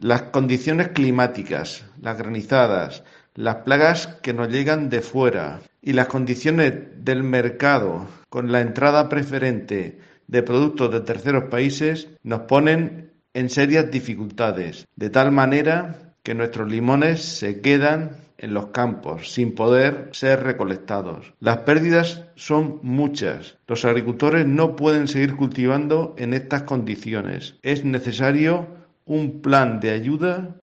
Las condiciones climáticas, las granizadas, las plagas que nos llegan de fuera y las condiciones del mercado con la entrada preferente de productos de terceros países nos ponen en serias dificultades, de tal manera que nuestros limones se quedan en los campos sin poder ser recolectados. Las pérdidas son muchas. Los agricultores no pueden seguir cultivando en estas condiciones. Es necesario un plan de ayuda